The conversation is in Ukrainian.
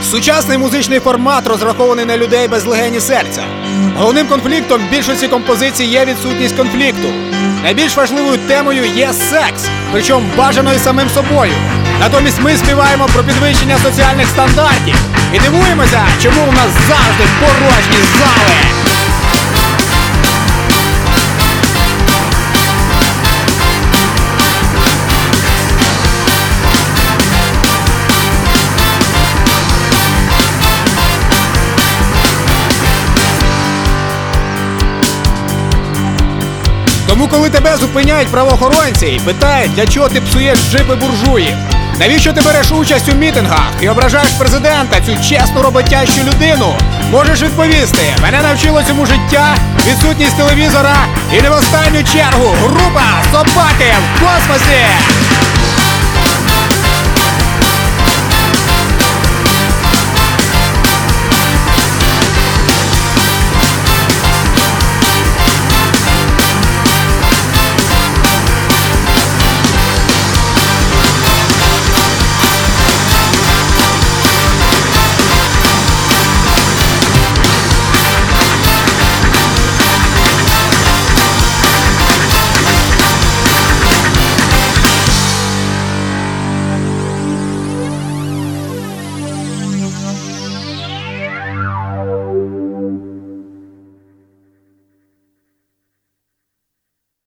Сучасний музичний формат розрахований на людей без легень і серця. Головним конфліктом більшості композицій є відсутність конфлікту. Найбільш важливою темою є секс, причому бажано і самим собою. Натомість ми співаємо про підвищення соціальних стандартів і дивуємося, чому у нас завжди порожні зали. Тому коли тебе зупиняють правоохоронці і питають, для чого ти псуєш джипи буржуїв, навіщо ти береш участь у мітингах і ображаєш президента, цю чесну роботящу людину, можеш відповісти: мене навчило цьому життя, відсутність телевізора і не в останню чергу група «Собаки в космосі».